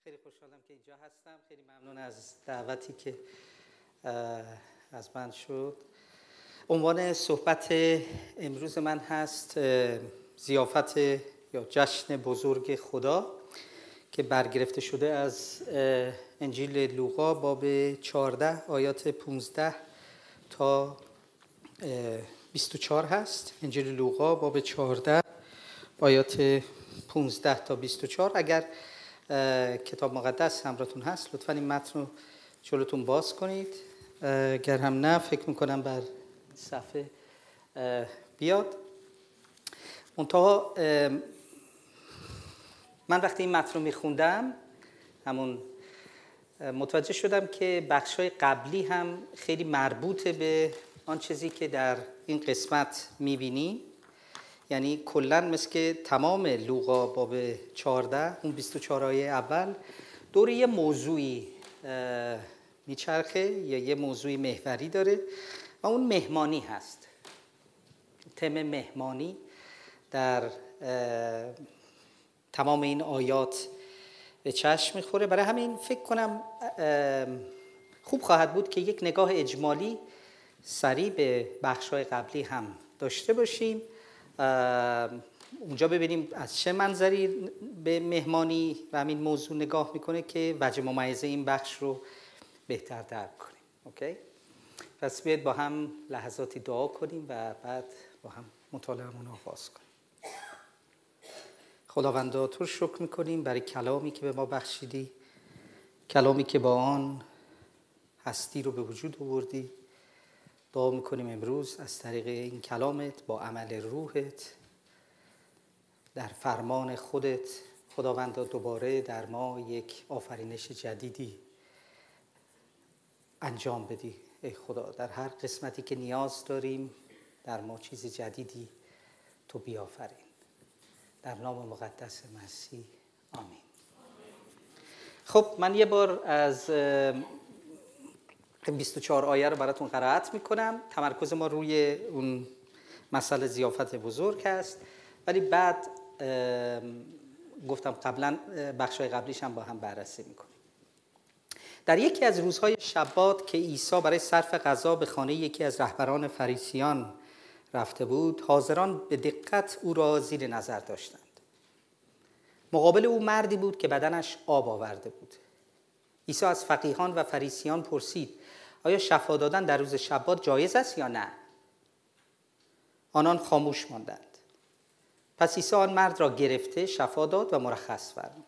خیلی خوشحالم که اینجا هستم. خیلی ممنون از دعوتی که از من شد. عنوان صحبت امروز من هست ضیافت یا جشن بزرگ خدا که برگرفته شده از انجیل لوقا باب 14 آیات 15 تا 24 هست. انجیل لوقا باب 14 آیات 15 تا 24. اگر کتاب مقدس همراهتون هست لطفاً این متن رو جلوتون باز کنید. اگر هم نه فکر میکنم بر صفحه بیاد. منتها من وقتی این متن رو میخوندم متوجه شدم که بخشای قبلی هم خیلی مربوطه به آن چیزی که در این قسمت میبینی. یعنی کلاً مثل که تمام لوقا باب 14 اون 24 آیه اول دور یه موضوعی میچرخه یا یه موضوعی محوری داره و اون مهمانی هست. تم مهمانی در تمام این آیات به چشم میخوره. برای همین فکر کنم خوب خواهد بود که یک نگاه اجمالی سریع به بخش‌های قبلی هم داشته باشیم. اونجا ببینیم از چه منظری به مهمانی و همین موضوع نگاه میکنه که وجه ممیزه این بخش رو بهتر درک کنیم. اوکی؟ پس بیاید با هم لحظاتی دعا کنیم و بعد با هم مطالعه‌مون رو آغاز کنیم. خداوندا تو رو شکر میکنیم برای کلامی که به ما بخشیدی، کلامی که با آن هستی رو به وجود آوردی. دعا میکنیم امروز از طریق این کلامت با عمل روحت در فرمان خودت خداوندا دوباره در ما یک آفرینش جدیدی انجام بدی. ای خدا در هر قسمتی که نیاز داریم در ما چیز جدیدی تو بیافرین. در نام مقدس مسیح آمین. خب من یه بار از 24 آیه رو براتون قرائت میکنم. تمرکز ما روی اون مسئله ضیافت بزرگ هست، ولی بعد گفتم قبلا بخشای قبلیش هم با هم بررسی میکنیم. در یکی از روزهای شبات که عیسی برای صرف غذا به خانه یکی از رهبران فریسیان رفته بود، حاضران به دقت او را زیر نظر داشتند. مقابل او مردی بود که بدنش آب آورده بود. عیسی از فقیهان و فریسیان پرسید: آیا شفا دادن در روز شبات جایز است یا نه؟ آنان خاموش ماندند. پس عیسی آن مرد را گرفته شفا داد و مرخص فرمود.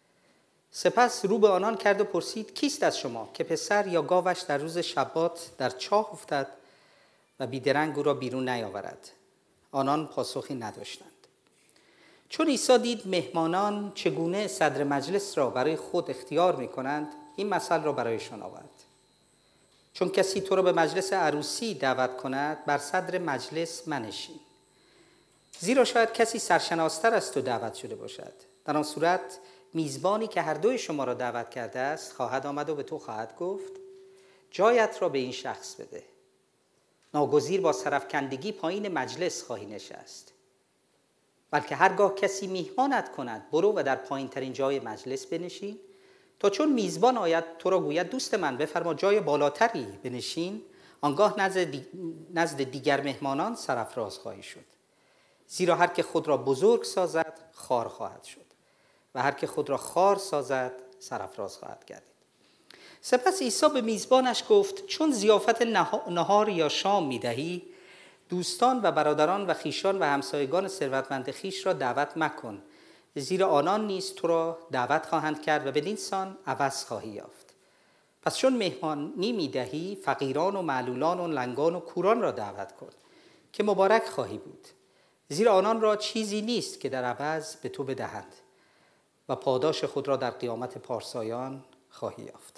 سپس رو به آنان کرد و پرسید: کیست از شما که پسر یا گاوش در روز شبات در چاه افتد و بیدرنگ او را بیرون نیاورد؟ آنان پاسخی نداشتند. چون عیسی دید مهمانان چگونه صدر مجلس را برای خود اختیار می‌کنند، این مثل را برایشان آورد: چون کسی تو را به مجلس عروسی دعوت کند، بر صدر مجلس منشین، زیرا شاید کسی سرشناستر از تو دعوت شده باشد. در آن صورت میزبانی که هر دوی شما را دعوت کرده است خواهد آمد و به تو خواهد گفت: جایت را به این شخص بده. ناگزیر با سرفکندگی پایین مجلس خواهی نشست. بلکه هرگاه کسی میهمانت کند، برو و در پایین ترین جای مجلس بنشین، تا چون میزبان آید تو را گوید: دوست من بفرما جای بالاتری بنشین، آنگاه نزد دیگر مهمانان سرافراز خواهی شد. زیرا هر که خود را بزرگ سازد خوار خواهد شد و هر که خود را خوار سازد سرافراز خواهد گردید. سپس عیسی به میزبانش گفت: چون ضیافت نهار یا شام میدهی، دوستان و برادران و خویشان و همسایگان ثروتمند خویش را دعوت مکن، زیرا آنان نیز تو را دعوت خواهند کرد و بدین سان عوض خواهی یافت. پس چون مهمانی میدهی، فقیران و معلولان و لنگان و کوران را دعوت کن که مبارک خواهی بود، زیرا آنان را چیزی نیست که در عوض به تو بدهند و پاداش خود را در قیامت پارسایان خواهی یافت.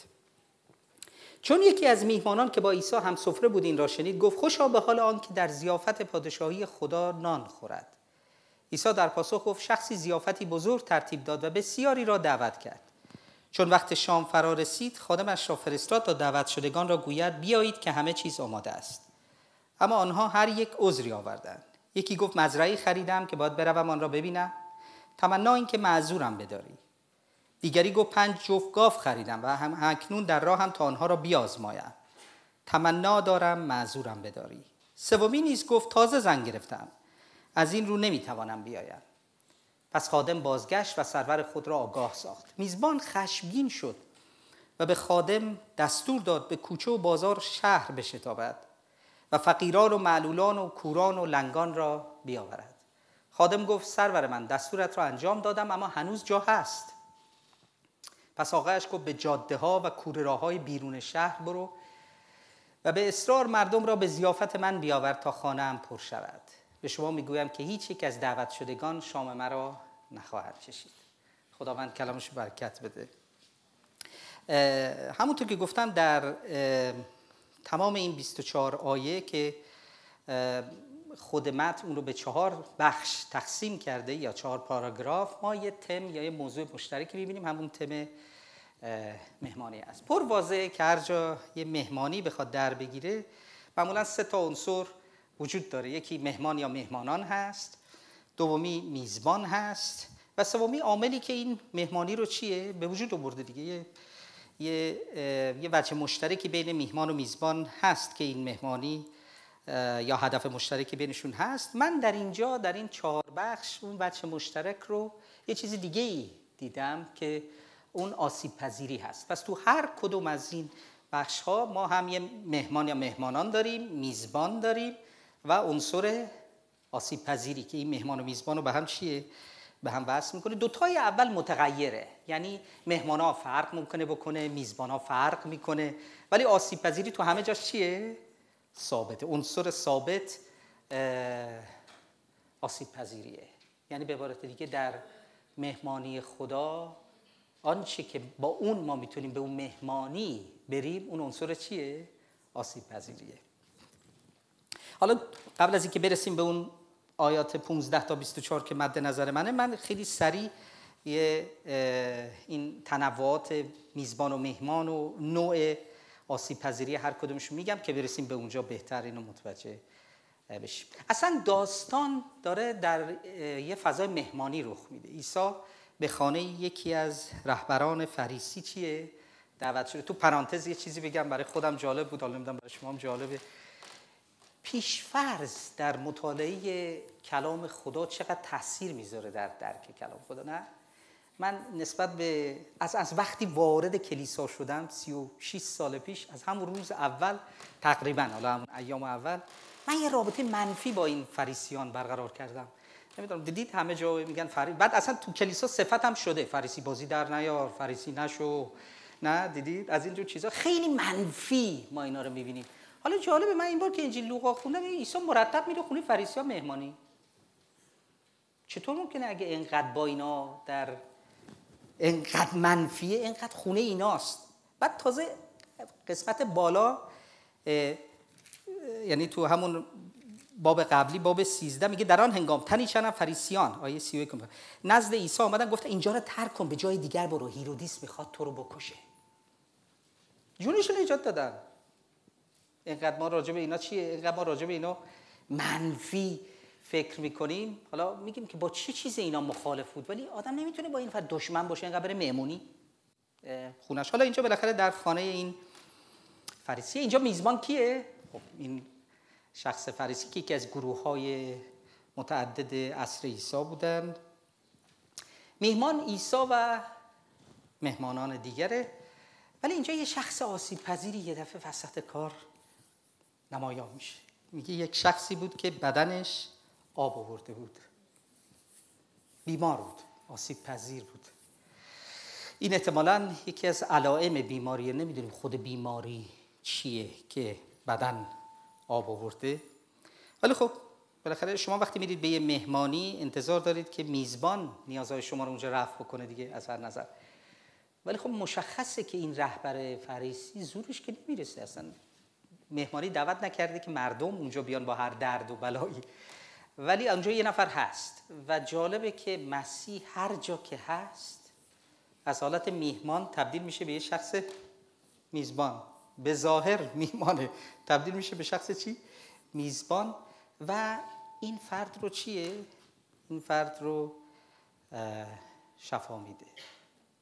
چون یکی از میهمانان که با عیسی هم سفره بود این را شنید، گفت: خوشا به حال آن که در ضیافت پادشاهی خدا نان خورد. عیسی در پاسخ گفت: شخصی ضیافتی بزرگ ترتیب داد و بسیاری را دعوت کرد. چون وقت شام فرا رسید، خادمش را فرستاد تا دعوت شدگان را گوید: بیایید که همه چیز آماده است. اما آنها هر یک عذری آوردند. یکی گفت: مزرعه‌ای خریدم که باید بروم آن را ببینم. تمنا این که معذورم بداری. دیگری گفت 5 جفت گاو خریدم و اکنون در راه هم تا آنها را بیازمایم. تمنا دارم معذورم بداری. سومی نیز گفت تازه زن گرفتم، از این رو نمیتوانم بیایم. پس خادم بازگشت و سرور خود را آگاه ساخت. میزبان خشمگین شد و به خادم دستور داد به کوچه و بازار شهر بشتابد و فقیران و معلولان و کوران و لنگان را بیاورد. خادم گفت سرور من دستورت را انجام دادم، اما هنوز جا هست. پس آقایش گفت به جاده ها و کوره راه‌های بیرون شهر برو و به اصرار مردم را به ضیافت من بیاور تا خانه‌ام پر شود. به شما میگویم که هیچ یک از دعوت شدگان شام مرا نخواهد چشید. خداوند کلامش برکت بده. همونطور که گفتم در تمام این 24 آیه که خود متن اون رو به 4 بخش تقسیم کرده یا 4 پاراگراف، ما یه تم یا یه موضوع مشترکی می‌بینیم، همون تم مهمانی است. پر واضحه که هر جا یه مهمانی بخواد در بگیره معمولا 3 تا عنصر وجود داره. یکی مهمان یا مهمانان هست، دومی میزبان هست و سومی عاملی که این مهمانی رو چیه به وجود آورده دیگه. یه وجه مشترکی بین میهمان و میزبان هست که این مهمانی یا هدف مشترکی بینشون هست. من در اینجا در این 4 بخش اون وجه مشترک رو یه چیز دیگه‌ای دیدم که اون آسیب پذیری هست. پس تو هر کدوم از این بخش ها ما هم یه مهمان یا مهمانان داریم، میزبان داریم و عنصر آسیب پذیری که این مهمان و میزبان رو به هم چیه؟ به هم وصل میکنه. دوتای اول متغیره، یعنی مهمان ها فرق ممکنه بکنه، میزبان ها فرق میکنه، ولی آسیب پذیری تو همه جاش چیه؟ ثابته. عنصر ثابت آسیب پذیریه. یعنی به عبارت دیگه در مهمانی خدا آنچه که با اون ما میتونیم به اون مهمانی بریم، اون عنصر چیه؟ آسیب پذیریه. حالا قبل از اینکه برسیم به اون آیات 15 تا 24 که مد نظر منه، من خیلی سریع این تنوعات میزبان و مهمان و نوع آسیب پذیری هر کدومش میگم که برسیم به اونجا بهتر اینو متوجه بشیم. اصلا داستان داره در یه فضای مهمانی رخ میده. عیسی به خانه یکی از رهبران فریسی چیه؟ دعوت شده. تو پرانتز یه چیزی بگم برای خودم جالب بود، حالا نمیدونم برای شما هم جالبه. پیشفرض در مطالعه کلام خدا چقدر تاثیر میذاره در درک کلام خدا، نه؟ من نسبت به از وقتی وارد کلیسا شدم 36 سال پیش، از همون روز اول تقریبا، حالا همون ایام اول، من یه رابطه منفی با این فریسیان برقرار کردم. نمیدونم دیدید همه جا میگن بعد اصلا تو کلیسا صفت هم شده فریسی بازی در نیار، فریسی نشو، نه دیدید از اینجور چیزا خیلی منفی ما اینا رو میبینیم. حالا جالبه من این بار که انجیل لوقا خوندم عیسی مرتب میره خونه فریسی‌ها مهمانی. چطور ممکنه اگه اینقدر با اینا در اینقدر منفیه، اینقدر خونه ایناست؟ بعد تازه قسمت بالا یعنی تو همون باب قبلی باب 13 میگه در آن هنگام تنی چند فریسیان، آیه 31 نزد عیسی آمدن گفتن اینجا رو ترک کن، به جای دیگر برو، هیرودیس میخواد تو رو بکشه. جونشون ایجاد دادن. اینقدر ما راجع به اینا چیه؟ اینقدر ما راجع به اینا منفی فکر میکنیم. حالا میگیم که با چه چیز اینا مخالف بود، ولی آدم نمیتونه با این فرد دشمن باشه اینقدر بره مهمونی خونش. حالا اینجا بالاخره در خانه این فریسی، اینجا میزبان کیه؟ خب این شخص فریسی که از گروه‌های متعدد عصر عیسی بودن. میهمان عیسی و مهمانان دیگره، ولی اینجا یه شخص آسیب پذیری یه دفعه وسط کار نمایان میشه. میگه یک شخصی بود که بدنش آب آورده بود، بیمار بود، آسیب پذیر بود. این احتمالاً یکی از علائم بیماریه، نمیدونیم خود بیماری چیه که بدن آب آورده، ولی خب بالاخره شما وقتی میرید به یه مهمانی انتظار دارید که میزبان نیازهای شما رو اونجا رفع بکنه دیگه از هر نظر. ولی خب مشخصه که این رهبر فریسی زورش که نمیرسه، اصلا مهمانی دعوت نکرده که مردم اونجا بیان با هر درد و بلایی، ولی اونجا یه نفر هست و جالبه که مسیح هر جا که هست از حالت میهمان تبدیل میشه به یه شخص میزبان. به ظاهر میهمانه، تبدیل میشه به شخص چی؟ میزبان. و این فرد رو چیه؟ این فرد رو شفا میده.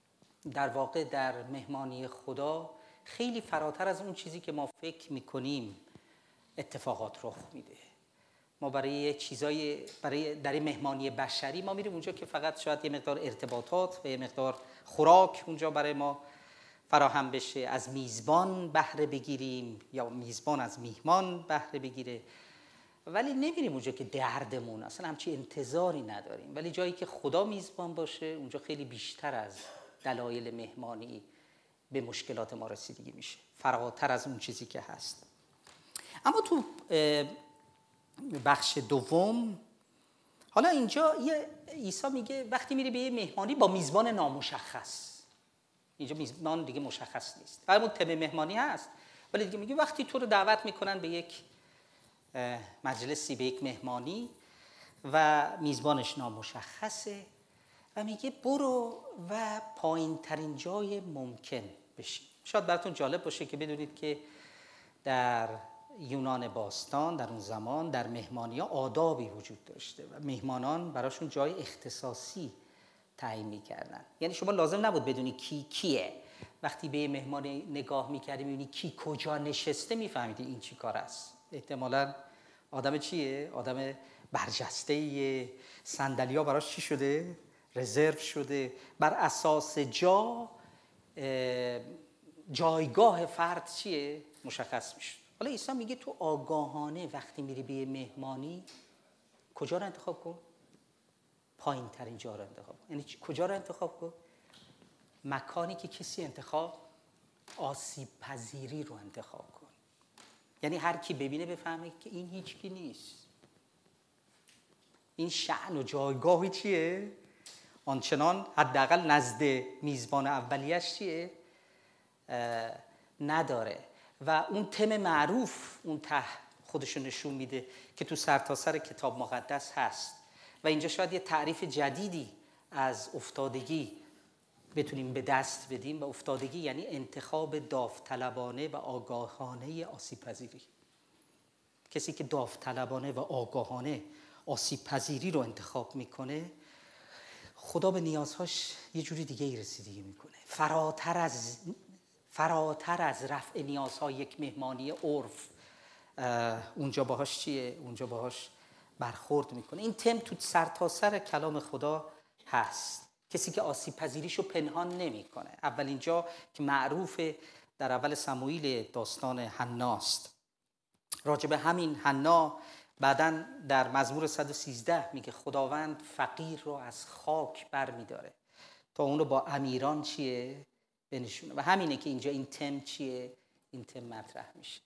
در واقع در مهمانی خدا خیلی فراتر از اون چیزی که ما فکر میکنیم اتفاقات رخ میده. ما برای در این مهمانی بشری ما میریم اونجا که فقط شاید یه مقدار ارتباطات و یه مقدار خوراک اونجا برای ما فراهم بشه، از میزبان بهره بگیریم یا میزبان از میهمان بهره بگیره، ولی نمیریم اونجا که دردمون، اصلا همچی انتظاری نداریم. ولی جایی که خدا میزبان باشه اونجا خیلی بیشتر از دلایل مهمانی به مشکلات ما رسیدگی میشه، فراتر از اون چیزی که هست. اما تو بخش دوم حالا اینجا عیسی میگه وقتی میری به یه مهمانی با میزبان نامشخص، اینجا میزبان دیگه مشخص نیست، همون تم مهمانی هست، ولی دیگه میگه وقتی تو رو دعوت میکنن به یک مجلسی، به یک مهمانی و میزبانش نامشخصه و میگه برو و پایین ترین جای ممکن بشین. شاید براتون جالب باشه که بدونید که در یونان باستان در اون زمان در مهمانی‌ها آدابی وجود داشته و مهمانان براشون جای اختصاصی تعیین می‌کردن. یعنی شما لازم نبود بدونی کی کیه. وقتی به مهمانی نگاه می‌کردی می‌بینی کی کجا نشسته می‌فهمیدی این چی کار است. احتمالاً آدم چیه؟ آدم برجسته‌ایه، صندلی‌ها براش چی شده؟ رزرو شده. بر اساس جایگاه فرد چیه؟ مشخص میشه. حالا عیسی میگه تو آگاهانه وقتی میری به یه مهمانی کجا رو انتخاب کن؟ پایین ترین جا رو انتخاب کن. یعنی کجا رو انتخاب کن؟ مکانی که کسی آسیب پذیری رو انتخاب کن. یعنی هر کی ببینه بفهمه که این هیچ کی نیست. این شأن و جایگاهی چیه؟ آنچنان حداقل نزد میزبان اولیش چیه؟ نداره. و اون تم معروف اون ته خودشو نشون میده که تو سرتاسر کتاب مقدس هست و اینجا شاید یه تعریف جدیدی از افتادگی بتونیم به دست بدیم. و افتادگی یعنی انتخاب داوطلبانه و آگاهانه آسیب پذیری. کسی که داوطلبانه و آگاهانه آسیب پذیری رو انتخاب میکنه خدا به نیازهاش یه جوری دیگه ای رسیدگی میکنه، فراتر از رفع نیازهای یک مهمانی عرف. اونجا باهاش چیه؟ اونجا باهاش برخورد میکنه. این تم تو سرتاسر کلام خدا هست. کسی که آسیب پذیریشو پنهان نمیکنه. اولین جا که معروفه در اول سموئیل داستان حناست. راجع به همین حنا بعداً در مزمور 113 میگه خداوند فقیر رو از خاک بر میداره تا اون رو با امیران چیه؟ بنشونه. و همینه که اینجا این تم چیه؟ این تم مطرح میشه.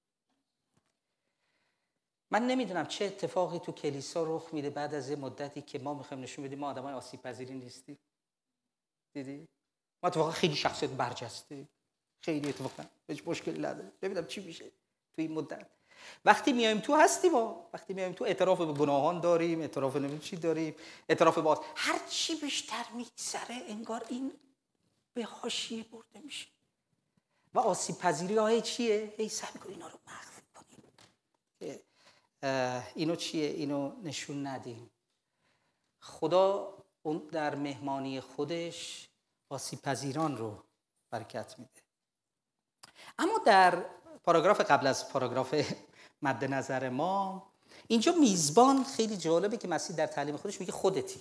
من نمیدونم چه اتفاقی تو کلیسا رخ میده بعد از یه مدتی که ما میخوایم نشون بدیم ما آدمای آسیب پذیری نیستیم. دیدی؟ ما اتفاقا خیلی شخصیت برجسته، خیلی اتفاقا هیچ مشکلی نداره. نمیدونم چی میشه تو این مدت. وقتی میایم تو هستیم وقتی میایم تو اعتراف به گناهان داریم، اعتراف نمیدونم چی داریم، اعتراف باز هر چی بیشتر میگذره انگار این به حاشیه برده میشه. و آسیب پذیری های چیه؟ هی سعی می‌کنیم اینا رو مخفی کنیم. اینو چیه؟ اینو نشون ندیم. خدا اون در مهمانی خودش آسیب پذیران رو برکت میده. اما در پاراگراف قبل از پاراگراف مد نظر ما اینجا میزبان خیلی جالبه که مسیح در تعلیم خودش میگه خودتی.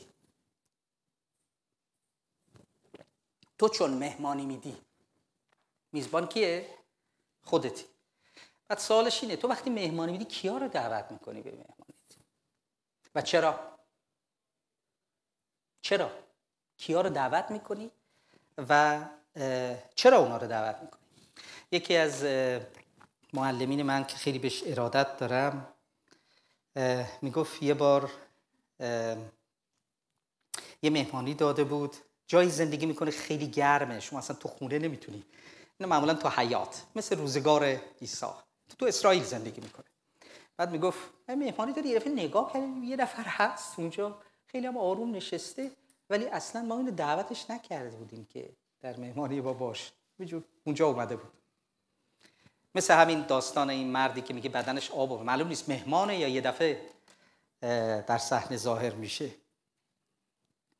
تو چون مهمانی میدی، میزبان کیه؟ خودتی. بعد سوالش اینه تو وقتی مهمانی میدی کیا رو دعوت میکنی به مهمانیت؟ و چرا؟ کیا رو دعوت میکنی و چرا اونا رو دعوت میکنی؟ یکی از معلمین من که خیلی بهش ارادت دارم میگفت یه بار یه مهمانی داده بود، جایی زندگی میکنه خیلی گرمه، شما اصلا تو خونه نمیتونی، اینو معمولا تو حیاط، مثل روزگار عیسی تو اسرائیل زندگی میکنه. بعد میگفت مهمانی داری، یه دفعه نگاه کردیم یه نفر هست اونجا خیلی هم آروم نشسته ولی اصلا ما اینو دعوتش نکرده بودیم که در مهمانی با باش، اونجا اومده بود. مثل همین داستان این مردی که میگه بدنش آب معلوم نیست مهمانه یا یه دفعه در صحنه ظاهر میشه.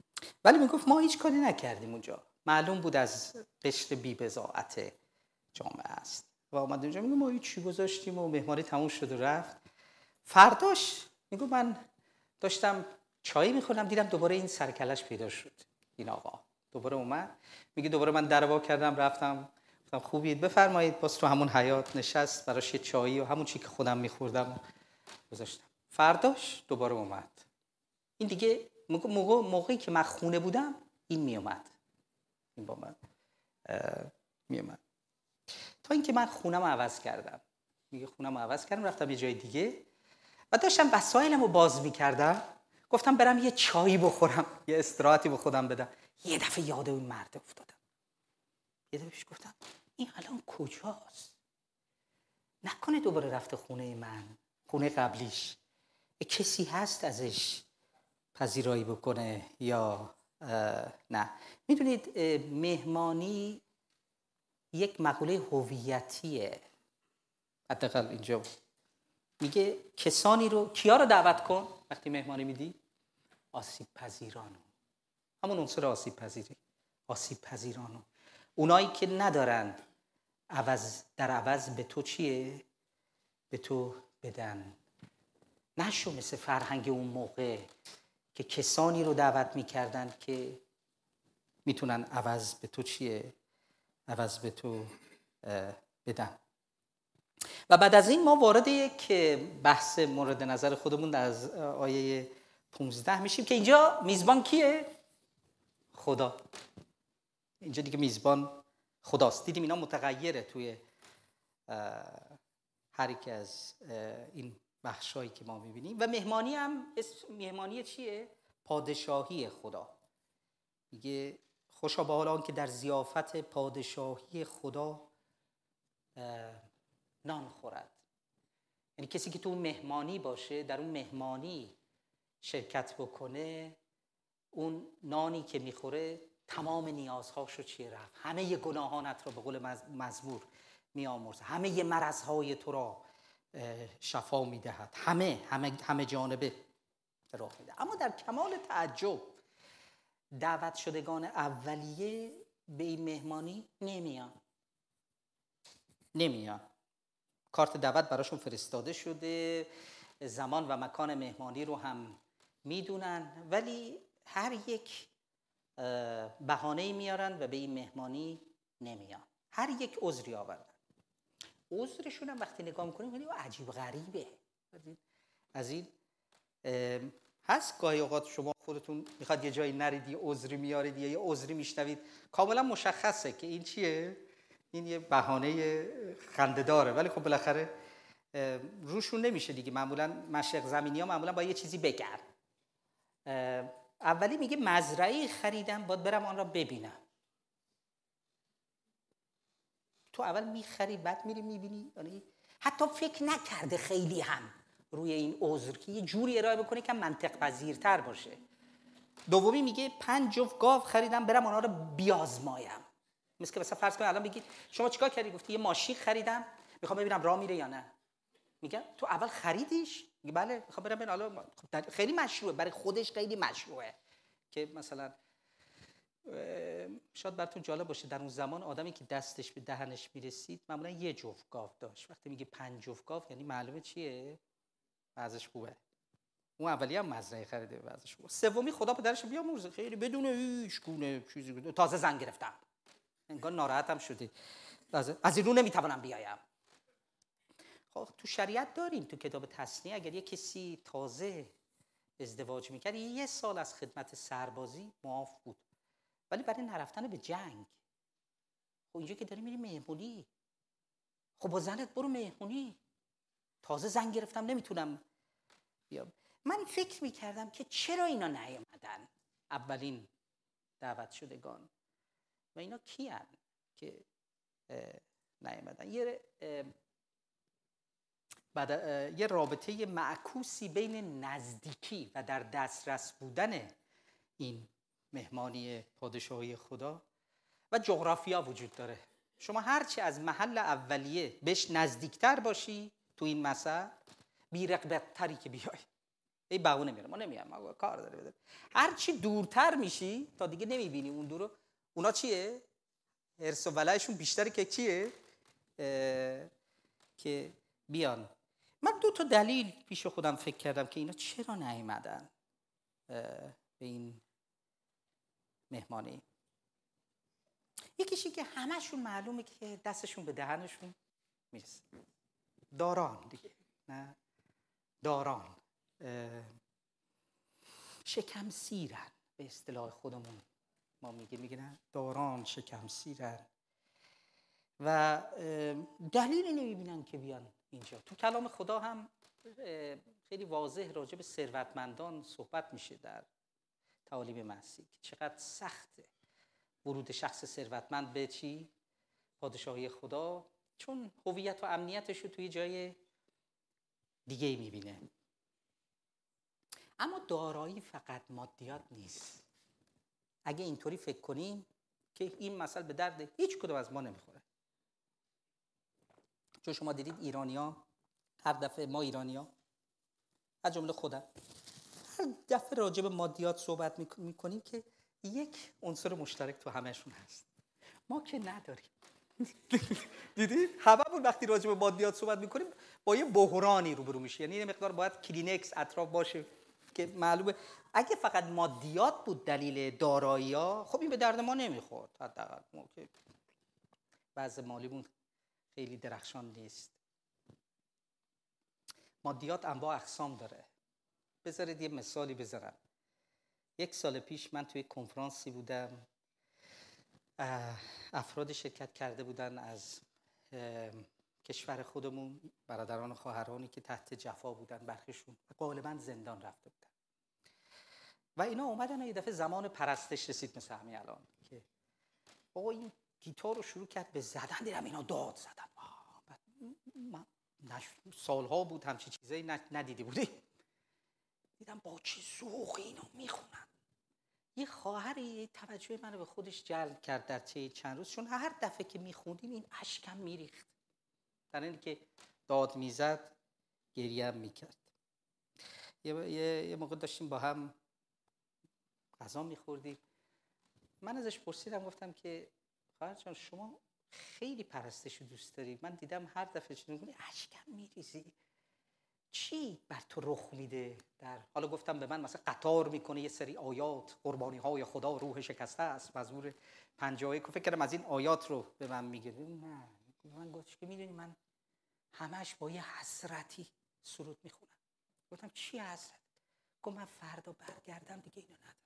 ولی میگفت ما هیچ کاری نکردیم اونجا، معلوم بود از قشر بی‌بضاعت جامعه است و اومد اونجا. میگه ما چی گذاشتیم و مهمانی تموم شد و رفت. فرداش میگه من داشتم چای میخوردم دیدم دوباره این سرکلش پیدا شد. این آقا دوباره اومد، میگه دوباره من در وا کردم رفتم، گفتم خوبید بفرمایید، باز تو همون حیاط نشست براش یه چایی و همون چی که خودم میخوردم گذاشتم. فرداش دوباره اومد. این دیگه موقعی که من خونه بودم این میومد، این با من میومد، تا اینکه من خونم رو عوض کردم. میگه خونم رو عوض کردم رفتم یه جای دیگه و داشتم وسایلم رو باز میکردم، گفتم برم یه چایی بخورم، یه استراحتی به خودم بدم. یه دفعه یاد اون مرد افتادم. یه دفعه گفتم این الان کجاست؟ نکنه دوباره رفته خونه من، خونه قبلیش، کسی هست ازش پذیرایی بکنه یا نه. میدونید مهمانی یک مقوله هویتیه. حداقل اینجا میگه کسانی رو، کیا رو دعوت کن وقتی مهمانی میدی؟ آسیب پذیرانو. همون عنصر آسیب پذیرانو، اونایی که ندارند در عوض به تو چیه؟ به تو بدن. نشو مثل فرهنگ اون موقع که کسانی رو دعوت میکردن که میتونن عوض به تو چیه؟ عوض به تو بدن. و بعد از این ما وارد یک بحث مورد نظر خودمون از آیه 15 میشیم که اینجا میزبان کیه؟ خدا. اینجا دیگه میزبان خداست. دیدیم اینا متغیره توی هر یک از این بخشایی که ما میبینیم. و مهمانی هم مهمانی چیه؟ پادشاهی خدا. میگه خوشا به حال آن که در ضیافت پادشاهی خدا نان خورد. یعنی کسی که تو مهمانی باشه، در اون مهمانی شرکت بکنه، اون نانی که میخوره تمام نیازهاشو چیه رفت، همه گناهانت را به قول مزمور میامرزه، همه مرضهای تو را شفا میدهد، همه جانبه راه میده. اما در کمال تعجب دعوت شدگان اولیه به این مهمانی نمیان. کارت دعوت براشون فرستاده شده، زمان و مکان مهمانی رو هم میدونن، ولی هر یک بهانه‌ای میارن و به این مهمانی نمیان. هر یک عذری آوردن. عذرشون هم وقتی نگاه میکنیم خیلی عجیب غریبه. از این هست گاهی اوقات شما خودتون میخواد یه جایی نرید یه عذری میارید یا یه عذری میشنوید کاملا مشخصه که این چیه؟ این یه بهانه خنده‌داره، ولی خب بالاخره روشون نمیشه دیگه. معمولا مشرق زمینی‌ها معمولا با یه چیزی بگن. اولی میگه مزرعه خریدم باید برم آن را ببینم. تو اول میخری بعد میری میبینی؟ یعنی حتی فکر نکرده خیلی هم روی این عذر که یه جوری ارائه بکنه که منطق پذیرتر باشه. دومی میگه 5 جفت گاو خریدم برم آنها رو بیازمایم. مثل که مثلا فرض کن الان بگی شما چیکار کردی؟ گفتی یه ماشین خریدم میخوام ببینم راه میره یا نه. میگه تو اول خریدیش؟ میگه بله میخوام برم ببینم. حالا خیلی مشروعه برای خودش، خیلی مشروعه که مثلا شاید براتون جالب باشه در اون زمان آدمی که دستش به دهنش میرسید معمولا یه جفت گاو داشت. وقتی میگه 5 جفت گاو یعنی معلومه چیه؟ وضعش خوبه. اون اولی هم مزرعه خریده وضعش خوبه. سومی خدا پدرش بیامرزه خیلی بدون هیچ گونه چیزی تازه زنگ گرفتم. انگار ناراحتم شدی. از این رو نمیتوانم بیایم. خب تو شریعت داریم تو کتاب تثنیه اگر یه کسی تازه ازدواج میکرد 1 سال از خدمت سربازی معاف بود، ولی برای نرفتن به جنگ. خب اینجا که داری میری مهمونی، خب با زنت برو مهمونی. تازه زنگ گرفتم نمیتونم بیام. من فکر میکردم که چرا اینا نیامدن اولین دعوت شدگان و اینا کیان که نیامدن. یه رابطه معکوسی بین نزدیکی و در دسترس بودن این مهمانی پادشاهی خدا و جغرافیا وجود داره. شما هرچی از محل اولیه بهش نزدیکتر باشی تو این مسیر، بی‌رغبت‌تری که بیای. این بهونه میاره، ما نمیام، ما کار داره بده. هر چی دورتر میشی تا دیگه نمیبینی اون دورو. اونا چیه؟ حرص و ولعشون بیشتره که چیه؟ که بیان. من 2 تا دلیل پیش خودم فکر کردم که اینا چرا نیومدن به این مهمانی. یکیشی که همشون معلومه که دستشون به دهنشون میرسه. داران دیگه، نه داران، شکم سیرن، به اصطلاح خودمون ما میگن داران شکم سیرن و دلیلی نمیبینن که بیان اینجا. تو کلام خدا هم خیلی واضح راجع به ثروتمندان صحبت میشه در تعالیم مسیح، چقدر سخته ورود شخص ثروتمند به چی؟ پادشاهی خدا، چون هویت و امنیتش رو توی جای دیگه میبینه. اما دارایی فقط مادیات نیست. اگه اینطوری فکر کنیم که این مسئله به درد هیچ کدوم از ما نمیخوره. چون شما دیدید ایرانی‌ها هر دفعه، ما ایرانی‌ها از جمله خودم، هر دفعه راجع به مادیات صحبت میکنیم که یک عنصر مشترک تو همهشون هست، ما که نداریم. دیدید هممون وقتی راجع به مادیات صحبت میکنیم با یه بحرانی روبرو میشه. یعنی یه مقدار باید کلینکس اطراف باشه که معلومه اگه فقط مادیات بود دلیل دارایی‌ها، خب این به درد ما نمیخورد. حداقل ما که وضع مالیمون خیلی درخشان نیست. مادیات انواع اقسام داره. بذارید یه مثالی بزنم. 1 سال پیش من توی کنفرانسی بودم، افراد شرکت کرده بودن از کشور خودمون، برادران و خواهرانی که تحت جفا بودن، برخیشون غالبا زندان رفته بودن و اینا اومدن و یه دفعه زمان پرستش رسید، مثل همین الان که آقا این گیتار رو شروع کرد به زدن. دیدم اینا داد زدن. من سالها بود همچین چیزایی ندیده بودیم. دیدم با چه ذوقی اینو میخونن. یه خواهری توجه منو به خودش جلب کرد در طی چند روز، چون هر دفعه که میخوندیم این اشکم میریخت، در اینی که داد میزد گریم میکرد. یه موقع داشتیم با هم غذا میخوردیم، من ازش پرسیدم، گفتم که خواهر جان شما خیلی پرستش رو دوست داری، من دیدم هر دفعه چیزی میگی اشکم میریزی، چی بر تو رخ میده؟ حالا گفتم به من مثلا قطار میکنه یه سری آیات، قربانی های خدا روح شکسته است، مزمور 51، فکر کردم از این آیات رو به من میگه. نه، من گفتم که میدونی من همش با یه حسرتی سرود میخونم. گفتم چی حسرت؟ گفت من فردا برگردم دیگه اینو ندارم.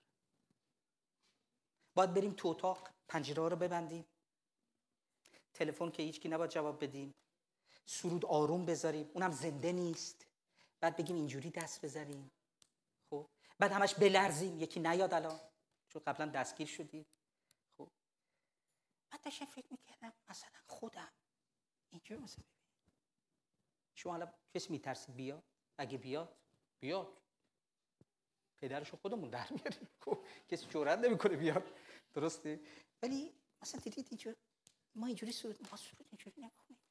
باید بریم تو اتاق، پنجره رو ببندیم، تلفن که هیچکی نباید جواب بدیم، سرود آروم بذاریم، اونم زنده نیست، بعد بگیم اینجوری دست بزنیم، خب بعد همش بلرزیم یکی نیاد الان چون قبلا دستگیر شدیم. خب بعد داشتم فکر میکردم مثلا خودم اینجوری مثلا شما الان کسی میترسید بیاد؟ اگه بیاد پدرشو خودمون در میاریم، خب کسی جرئت نمیکنه بیاد، درسته؟ ولی مثلا دیدید اینجوری ما اینجوری سرود اینجوری نمیخونیم.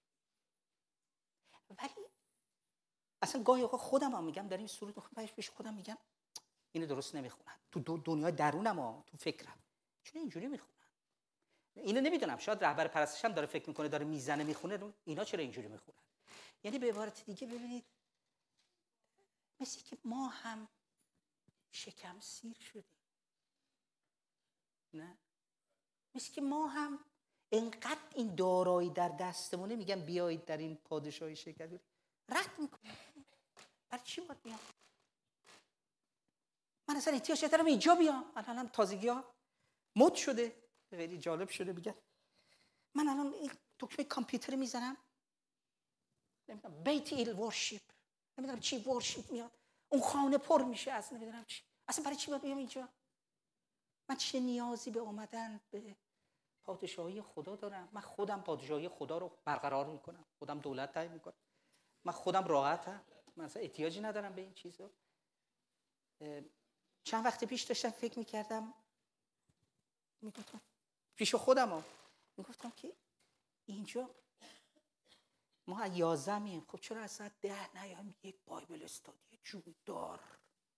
ولی اصلا گاهی اوقات خودم هم میگم داریم سرود میخونم، پیش خودم میگم اینو درست نمیخونن، تو دنیای درونم ها، تو فکرم چون اینجوری میخونن. اینو نمیدونم، شاید رهبر پرستش هم داره فکر میکنه داره میزنه میخونه اینا چرا اینجوری میخونن. یعنی به عبارت دیگه ببینید مثل که ما هم شکم سیر شدیم، نه؟ مثل که ما هم انقدر این دارایی در دستمونه، میگم بیایید در این پادشاهی شرکت رد میکنیم. برای چی باید بیام؟ من اصلا احتیاج دارم اینجا بیام. الان تازگی ها مد شده، خیلی جالب شده، میگن من الان این دکمه کامپیوتر میزنم، نمیدونم بیت ایل ورشیپ، نمیدونم چی ورشیپ میاد، اون خانه پر میشه، اصلا نمیدونم چی. اصلا برای چی باید بیام اینجا؟ من چه نیازی به اومدن به پادشاهی خدا دارم؟ من خودم پادشاهی خدا رو برقرار میکنم، خودم دولت تعیین میکنم، من خودم راحتم، من اصلا احتیاجی ندارم به این چیزا. چند وقت پیش داشتم فکر میکردم، میگفتم پیش خودم میگفتم که اینجا ما 11 میم، خب چرا از ساعت 10 نیایم یک بایبل استادی جوندار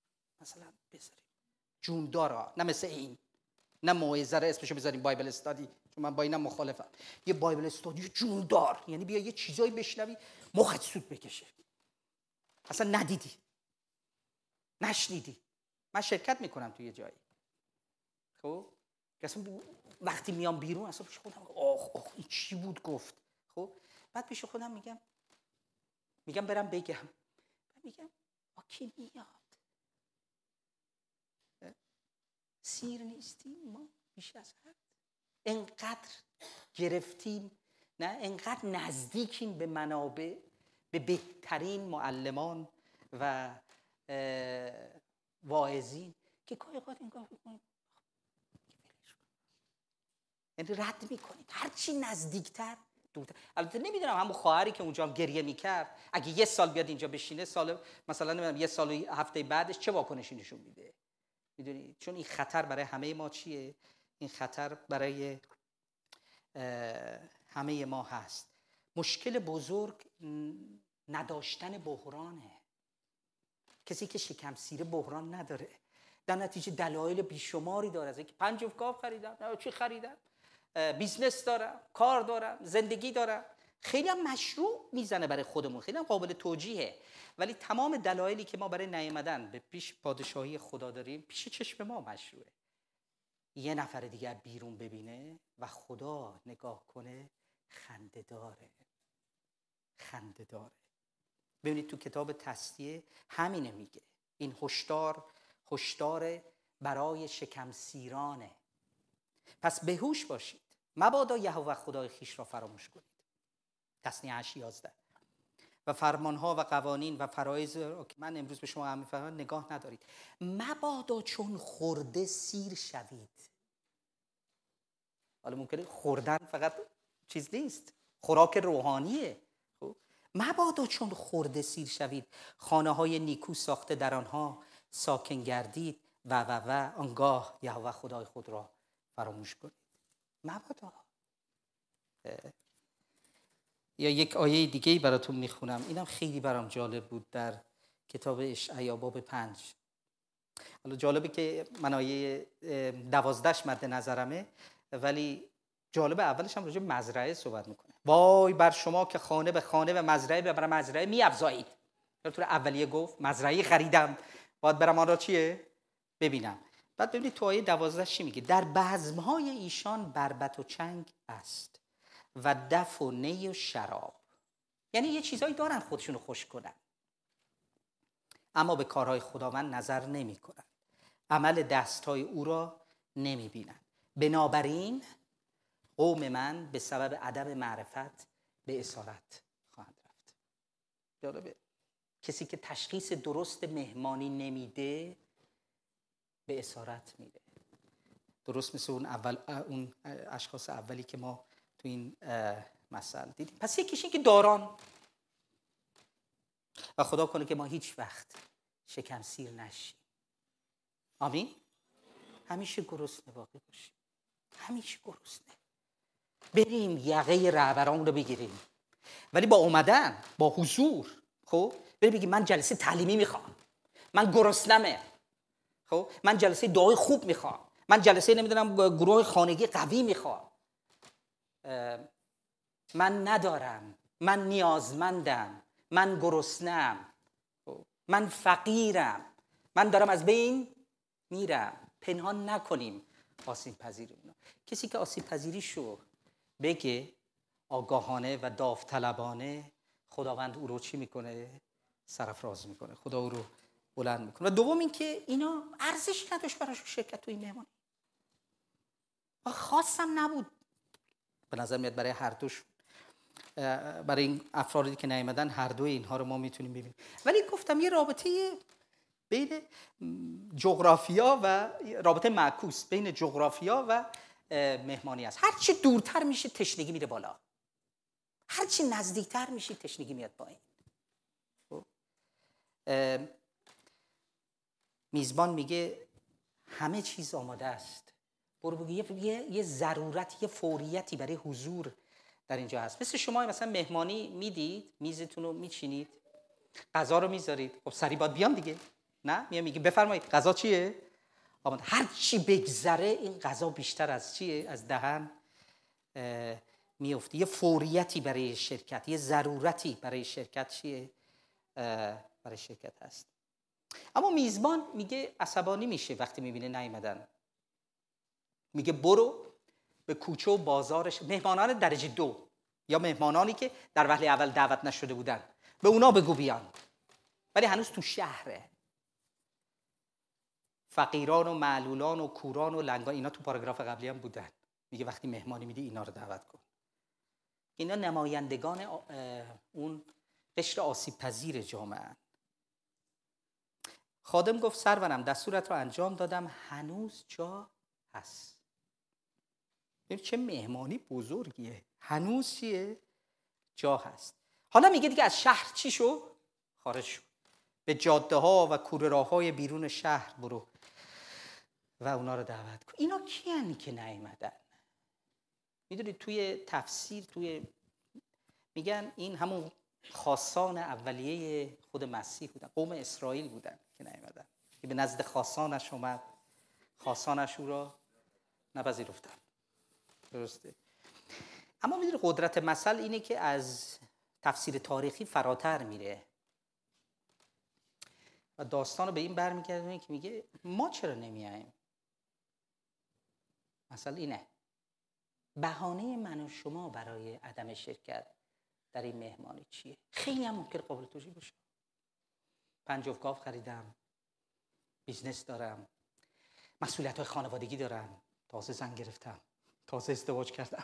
مثلا بذاریم جوندارا، نه مثل این، نه موعظه رو اسمشو بذاریم بایبل استادی، چون من با اینم مخالفم. یه بایبل استادی جوندار، یعنی بیا یه چیزایی بشنوی مخت سود بکشه، اصلا ندیدی نشنیدی. من شرکت میکنم توی یه جایی، خب اصلا وقتی میام بیرون اصلا پیش خودم آخ این چی بود گفت، خب بعد پیش خودم میگم برم بگم، میگم کی میاد؟ سیر نیستیم ما بیش از حد، انقدر گرفتیم، نه انقدر نزدیکیم به منابع، به بهترین معلمان و واعظین که گاهی اوقات انگار می‌کنیم یعنی رد میکنیم هرچی نزدیکتر دورتر. البته نمیدونم همون خواهری که اونجا هم گریه میکرد اگه یه سال بیاد اینجا بشینه، سال مثلا نمیدونم یه سال و هفته بعدش چه واکنشی نشون میده، میدونی؟ چون این خطر برای همه ما چیه؟ این خطر برای همه ما هست. مشکل بزرگ نداشتن بحرانه. کسی که شکم سیره بحران نداره، در نتیجه دلایل بیشماری داره، از اینکه 5 جفت گاو خریدم، چی خریدم، بیزنس دارم، کار دارم، زندگی دارم. خیلی هم مشروع میزنه برای خودمون، خیلی هم قابل توجیهه، ولی تمام دلایلی که ما برای نیامدن به پیش پادشاهی خدا داریم پیش چشم ما مشروعه. یه نفر دیگر بیرون ببینه و خدا نگاه کنه خنده داره. ببینید تو کتاب تثنیه همینه میگه، این هشدار برای شکم سیرانه. پس بهوش باشید، مبادا یهوه خدای خیش را فراموش کنید. تثنیه 8:11. و فرمانها و قوانین و فرایض که من امروز به شما میفرمایم نگاه ندارید. مبادا چون خورده سیر شوید. حالا ممکنه خوردن فقط چیز نیست، خوراک روحانیه. مبادا چون خورده سیر شوید، خانه های نیکو ساخته در آنها ساکن گردید و آنگاه یهوه خدای خود را فراموش کنید. مبادا. یا یک آیه دیگه براتون میخونم، اینم خیلی برام جالب بود، در کتاب اشعیا باب 5. حالا جالبه که من آیه 12 مد نظرمه، ولی جالب اولش هم راجع به مزرعه صحبت میکنه. وای بر شما که خانه به خانه و مزرعه به مزرعه میافزایید. تو اولیه گفت مزرعه خریدم، باید برم آن را چیه ببینم. بعد ببینید تو آیه 12 چی میگه؟ در بزمهای ایشان بربط و چنگ است و دف و نی و شراب. یعنی یه چیزایی دارن خودشونو خوش کنن، اما به کارهای خداوند نظر نمی کنن، عمل دستهای او را نمی بینن. بنابراین قوم من به سبب عدم معرفت به اسارت خواهند رفت. جالبه، کسی که تشخیص درست مهمانی نمیده به اسارت میره. درست مثل اون اشخاص اولی که ما تو این مثل دیدیم. پس یکیش این که داران، و خدا کنه که ما هیچ وقت شکم سیر نشیم. آمین. همیشه گرسنه باقی باشیم، همیشه گرسنه، بریم یقه رهبران رو بگیریم، ولی با اومدن، با حضور. خب بریم بگیم من جلسه تعلیمی میخوام، من گرسنمه، خب من جلسه دعای خوب میخوام، من جلسه نمیدونم گروه خانگی قوی میخوام، من ندارم، من نیازمندم، من گرسنم، من فقیرم، من دارم از بین میرم. پنهان نکنیم آسیب پذیری. کسی که آسیب پذیریشو بگه آگاهانه و داوطلبانه، خداوند او رو چی میکنه؟ سرافراز میکنه، خدا او رو بلند میکنه. و دوم این که اینا ارزش نداشت براشون شرکت تو این مهمانی، خاصم نبود به نظر میاد برای هر دوش، برای این افرادی که نیامدن هر دوی اینها رو ما میتونیم ببینیم. ولی گفتم یه رابطه بین جغرافیا و رابطه معکوس بین جغرافیا و مهمانی است. هر چی دورتر میشه تشنگی میره بالا، هر چی نزدیکتر میشه تشنگی میاد پایین. میزبان میگه همه چیز آماده است، برو بگو. یه ضرورت، یه فوریتی برای حضور در اینجا هست. مثل شما مثلا مهمانی میدید، میزتون رو میچینید، غذا رو میذارید، خب سریع باید بیان دیگه، نه میگه بفرمایید غذا چیه آماده. هر چی بگذره این غذا بیشتر از چیه از دهن میفته. یه فوریتی برای شرکت، یه ضرورتی برای شرکت چیه برای شرکت هست. اما میزبان میگه عصبانی میشه وقتی میبینه نیومدن، میگه برو به کوچه و بازارش، مهمانان درجه 2 یا مهمانانی که در وهله اول دعوت نشده بودن، به اونا بگو بیان، ولی هنوز تو شهره. فقیران و معلولان و کوران و لنگان، اینا تو پاراگراف قبلی هم بودن. میگه وقتی مهمانی میدی اینا رو دعوت کن. اینا نمایندگان اون قشر آسیب پذیر جامعه. خادم گفت سرورم دستورت رو انجام دادم، هنوز جا هست. ببین چه مهمانی بزرگیه، هنوز چیه؟ جا هست. حالا میگه دیگه از شهر چی شو؟ خارج شو، به جاده ها و کوره راه های بیرون شهر برو و اونا رو دعوت کن. اینا کیانی که نیومدن؟ میدونید توی تفسیر میگن این همون خاصان اولیه خود مسیح بودن، قوم اسرائیل بودن که نیومدن، که به نزد خاصانش اومد، خاصانش او را نپذیرفتن. درسته؟ اما میدونید قدرت مثل اینه که از تفسیر تاریخی فراتر میره و داستان رو به این برمیگردونه که میگه ما چرا نمیاییم؟ مثلا اینه بهانه من و شما برای عدم شرکت در این مهمانی چیه؟ خیلی هم ممکن قابل توجیه باشه. 5 گاو خریدم، بیزنس دارم، مسئولیت‌های خانوادگی دارم، تازه زن گرفتم، تازه ازدواج کردم،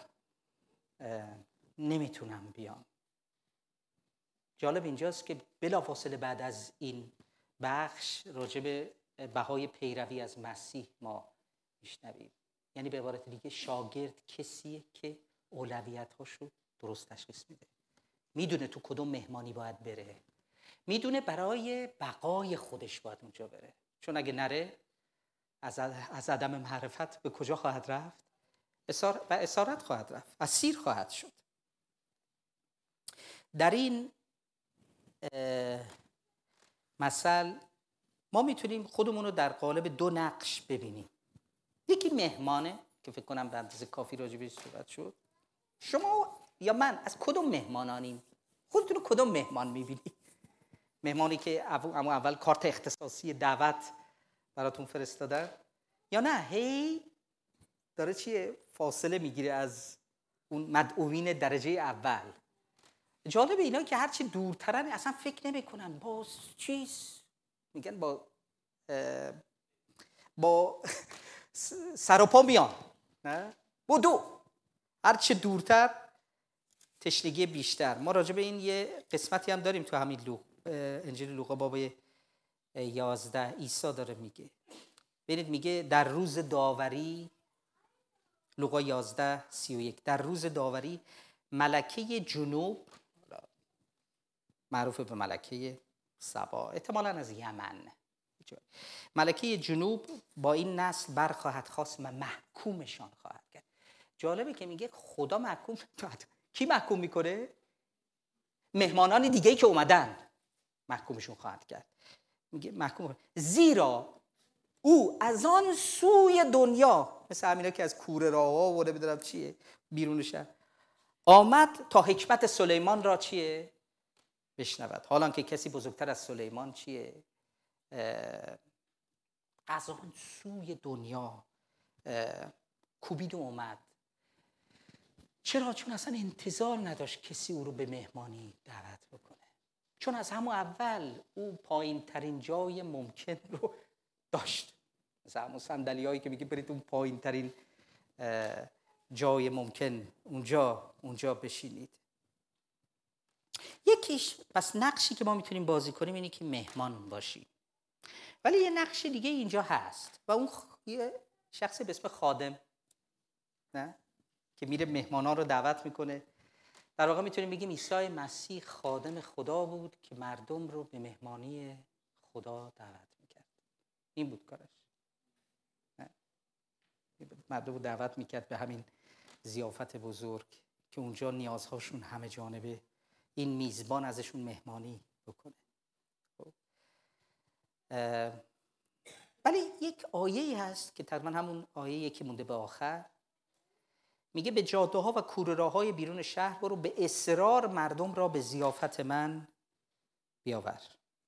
نمیتونم بیام. جالب اینجاست که بلافاصله بعد از این بخش راجع به بهای پیروی از مسیح ما میشنویم. یعنی به عبارت دیگه شاگرد کسیه که اولویت‌هاش رو درست تشخیص میده، میدونه تو کدوم مهمانی باید بره، میدونه برای بقای خودش باید اونجا بره، چون اگه نره از عدم معرفت به کجا خواهد رفت؟ و اسارت خواهد رفت، اسیر خواهد شد. در این مثل ما میتونیم خودمون رو در قالب 2 نقش ببینیم. یکی مهمانه که فکر کنم به اندازه کافی راجع بهش صحبت شد. شما یا من از کدوم مهمانانیم؟ خودتون رو کدوم مهمان میبینی؟ مهمانی که اول کارت اختصاصی دعوت براتون فرستادن، یا نه هی داره چیه فاصله میگیره از اون مدعوین درجه اول؟ جالب اینا که هرچی دورترن اصلا فکر نمیکنن با چیز میگن با سر و پا میان، نه بدو، هرچی دورتر تشنگی بیشتر. ما راجع به این یه قسمتی هم داریم تو همین انجیل لوقا باب 11. عیسی داره میگه، ببینید میگه در روز داوری، لوقا 11:31، در روز داوری ملکه جنوب، معروف به ملکه سبا، احتمالاً از یمن، ملکه جنوب با این نسل برخواهد خواست و محکومشان خواهد کرد. جالبه که میگه خدا محکوم، کی محکوم میکنه؟ مهمانان دیگه‌ای که اومدن محکومشون خواهد کرد. میگه محکوم، زیرا او از آن سوی دنیا، مثل همینا که از کوره راه‌ها و نمیدونم چیه بیرون شهر آمد تا حکمت سلیمان را چیه بشنود. حالا که کسی بزرگتر از سلیمان چیه؟ از آن سوی دنیا کوبید و اومد. چرا؟ چون اصلا انتظار نداشت کسی او رو به مهمانی دعوت بکنه، چون از همون اول او پایین ترین جای ممکن رو داشت، مثلا همون صندلیایی که میگه برید اون پایین ترین جای ممکن اونجا بشینید. یکیش پس نقشی که ما میتونیم بازی کنیم اینه که مهمان باشیم، ولی یه نقش دیگه اینجا هست و اون یه شخصی به اسم خادم، نه، که میره مهمانان رو دعوت میکنه. در واقع میتونیم بگیم عیسی مسیح خادم خدا بود که مردم رو به مهمانی خدا دعوت میکرد. این بود کارش، نه؟ مردم رو دعوت میکرد به همین ضیافت بزرگ که اونجا نیازهاشون همه جانبه، این میزبان ازشون مهمانی بکنه. ولی یک آیه‌ای هست که تقریبا همون آیه‌ای که مونده به آخر، میگه به جاده ها و کوره راه‌های بیرون شهر برو، به اصرار مردم را به ضیافت من بیاور.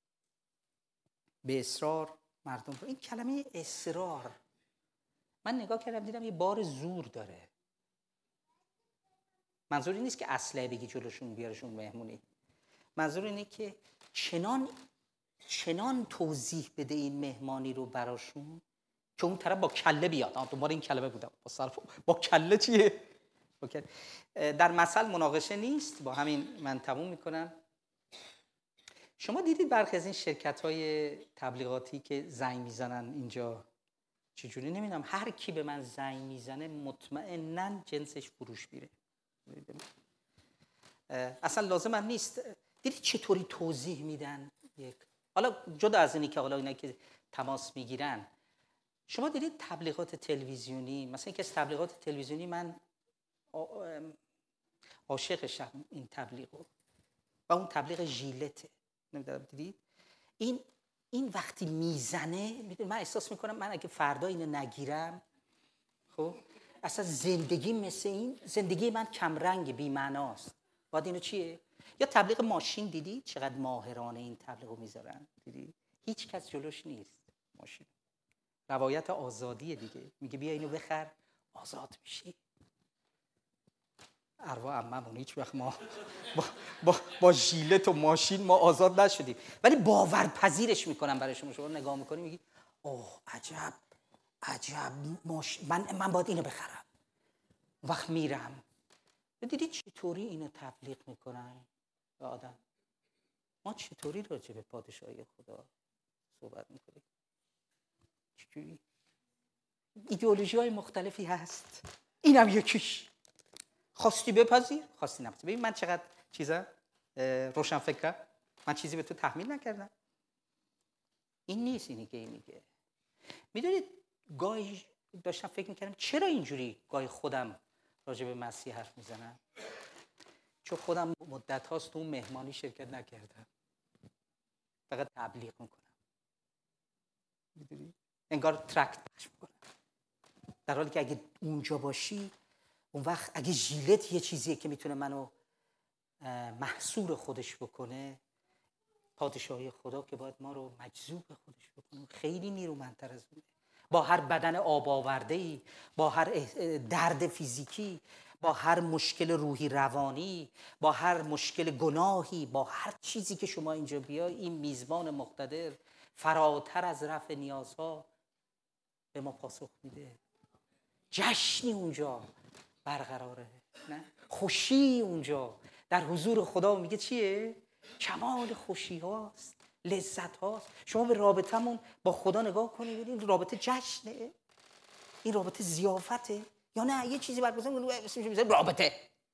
به اصرار مردم را. این کلمه اصرار من نگاه کردم دیدم یه بار زور داره. منظور این نیست که اسلحه بگی جلوشون بیارشون مهمونی. منظور اینه که چنان توضیح بده این مهمانی رو براشون که اون طرف با کله بیاد. دوباره این کلمه بودم با کله چیه؟ در مثل مناقشه نیست. با همین من تموم میکنم. شما دیدید برخی از این شرکت‌های تبلیغاتی که زنگ میزنن اینجا چجوری؟ نمیدونم، هر کی به من زنگ میزنه مطمئناً جنسش فروش میره. اصلا لازم هم نیست. دیدید چطوری توضیح میدن؟ حالا جدا از اینی که حالا اینا که تماس میگیرن، شما دیدید تبلیغات تلویزیونی، مثلا یکی از تبلیغات تلویزیونی من عاشقشم این تبلیغو، و اون تبلیغ ژیلته. نمیدونم دیدید این وقتی میزنه، میدونید من احساس میکنم من اگه فردا اینو نگیرم، خب اصلا زندگی مثل این زندگی من کمرنگ بی معناست. باید اینو چیه؟ یا تبلیغ ماشین دیدید چقدر ماهرانه این تبلیغو میذارن؟ دیدید هیچ کس جلوش نیست. ماشین روایت آزادیه دیگه، میگه بیا اینو بخر آزاد میشی. ارواح عممون هیچ وقت ما با ژیلت و ماشین ما آزاد نشدیم، ولی باورپذیرش میکنم برای شما. شما نگاه میکنی میگی اوه عجب من باید اینو بخرم. وقت میرم. دیدید چطوری اینو تبلیغ میکنن به آدم؟ ما چطوری راجع به پادشاهی خدا صحبت میکنیم؟ چجوری؟ ایدئولوژی های مختلفی هست، اینم یکیش. خواستی بپذیر، خواستی نپذیر. ببین من چقدر چیزا روشن فکرم، من چیزی به تو تحمیل نکردم. این نیست اینی که این میگه. میدونید گاهی داشتم فکر میکردم چرا اینجوری گاهی خودم راجع به مسیح حرف میزنم، چون خودم مدت هاست تو اون مهمانی شرکت نکردم، فقط تبلیغ میکنم. میدونی انگار ترکت پخش میکنم، در حالی که اگه اونجا باشی اون وقت اگه ژیلت یه چیزیه که میتونه منو محصور خودش بکنه، پادشاهی خدا که باید ما رو مجذوب خودش بکنه. خیلی نیرومندتر از اونه. با هر بدن آب آورده‌ای، با هر درد فیزیکی، با هر مشکل روحی روانی، با هر مشکل گناهی، با هر چیزی که شما اینجا بیای، این میزبان مقتدر فراتر از رفع نیازها به ما پاسخ میده. جشنی اونجا برقراره، نه؟ خوشی اونجا در حضور خدا. میگه چیه؟ کمال خوشی هاست، لذت هاست. شما به رابطمون با خدا نگاه کنید، این رابطه جشنه، این رابطه ضیافته، یا نه یه چیزی برگزار رابطه؟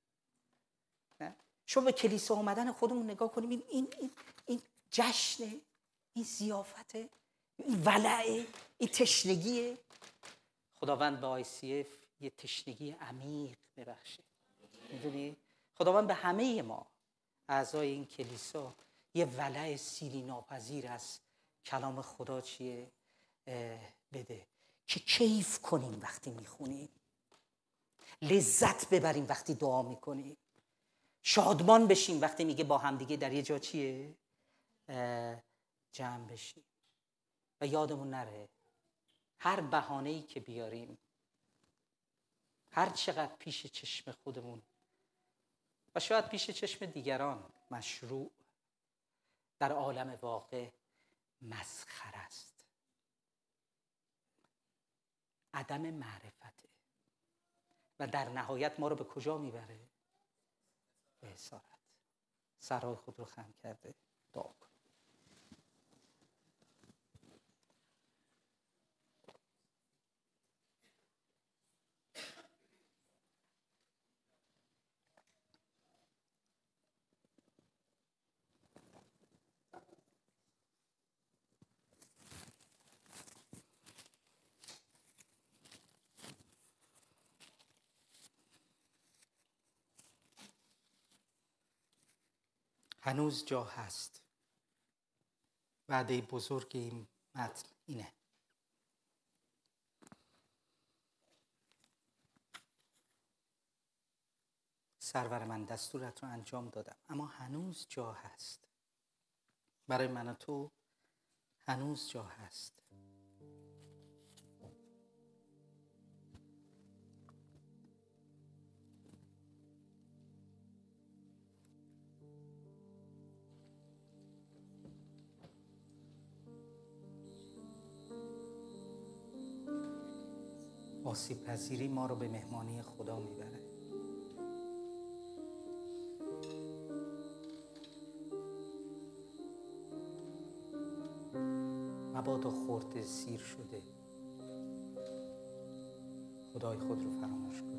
نه؟ شما به کلیسا آمدن خودمون نگاه کنیم، این جشنه، این ضیافته، این ولعه، این تشنگیه. خداوند به ICF یه تشنگی عمیق ببخشه. میدونی خداوند به همه ما اعضای این کلیسا یه ولع سیری ناپذیر از کلام خدا چیه بده که کیف کنیم وقتی میخونیم، لذت ببریم وقتی دعا میکنیم، شادمان بشیم وقتی میگه با همدیگه در یه جا چیه جمع بشیم. و یادمون نره هر بهانه‌ای که بیاریم، هر چقدر پیش چشم خودمون و شاید پیش چشم دیگران مشروع، در عالم واقع مسخره است، عدم معرفته و در نهایت ما رو به کجا میبره؟ به اسارت. سرای خود رو خم کرده. دعا کن. هنوز جا هست. وعده بزرگ این متن اینه: سرور من دستورت رو انجام دادم، اما هنوز جا هست. برای من و تو هنوز جا هست. آسیب پذیری ما رو به مهمانی خدا میبره. مبادا خورده سیر شده خدای خود رو فراموش کن.